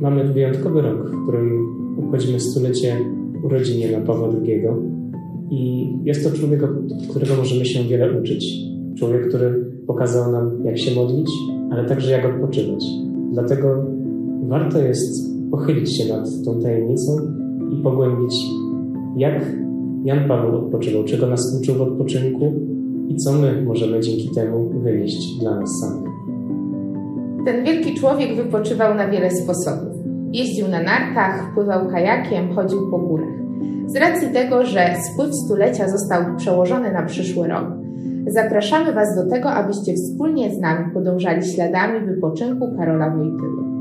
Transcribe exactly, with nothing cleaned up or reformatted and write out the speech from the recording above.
Mamy wyjątkowy rok, w którym obchodzimy stulecie urodzin Jana Pawła drugiego i jest to człowiek, od którego możemy się wiele uczyć. Człowiek, który pokazał nam, jak się modlić, ale także jak odpoczywać. Dlatego warto jest pochylić się nad tą tajemnicą i pogłębić, jak Jan Paweł odpoczywał, czego nas uczył w odpoczynku i co my możemy dzięki temu wynieść dla nas samych. Ten wielki człowiek wypoczywał na wiele sposobów. Jeździł na nartach, pływał kajakiem, chodził po górach. Z racji tego, że spływ stulecia został przełożony na przyszły rok, zapraszamy Was do tego, abyście wspólnie z nami podążali śladami wypoczynku Karola Wojtyły.